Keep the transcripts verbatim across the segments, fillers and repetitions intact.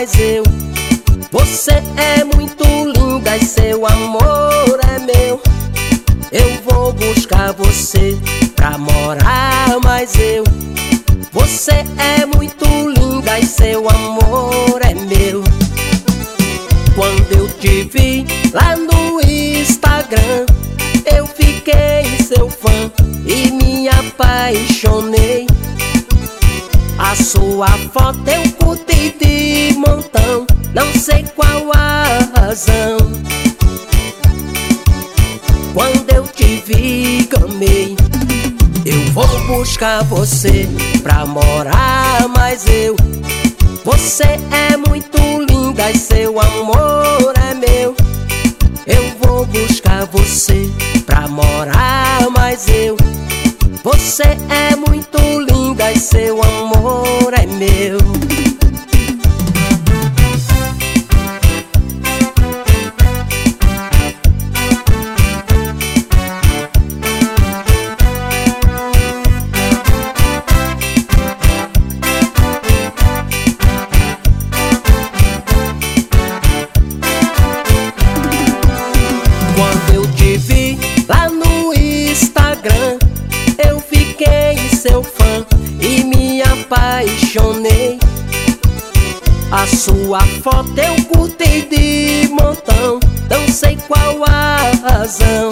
mas eu. Você é muito linda e seu amor é meu. Eu vou buscar você pra morar, mas eu. Você é muito linda e seu amor é meu. Quando eu te vi lá no Instagram, eu fiquei seu fã e me apaixonei. A sua foto eu curti de montão, não sei qual a razão. Quando eu te vi, amei. Eu vou buscar você pra morar, mas eu. Você é muito linda e seu amor é meu. Eu vou buscar você pra morar, mas eu. Você é muito linda e seu amor é meu. Quando eu te vi lá no Instagram, eu fiquei seu fã e me apaixonei. A sua foto eu curti de montão, não sei qual a razão.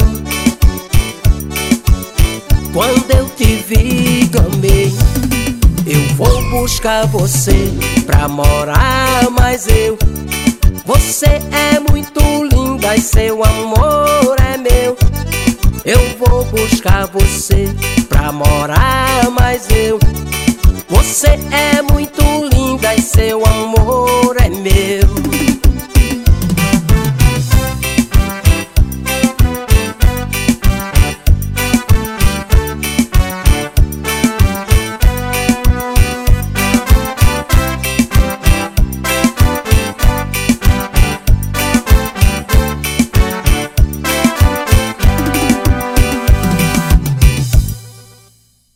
Quando eu te vi, amei. Eu vou buscar você pra morar, mas eu. Você é muito linda e seu amor é meu. Eu vou buscar você pra morar, mas eu. Você é muito linda e seu amor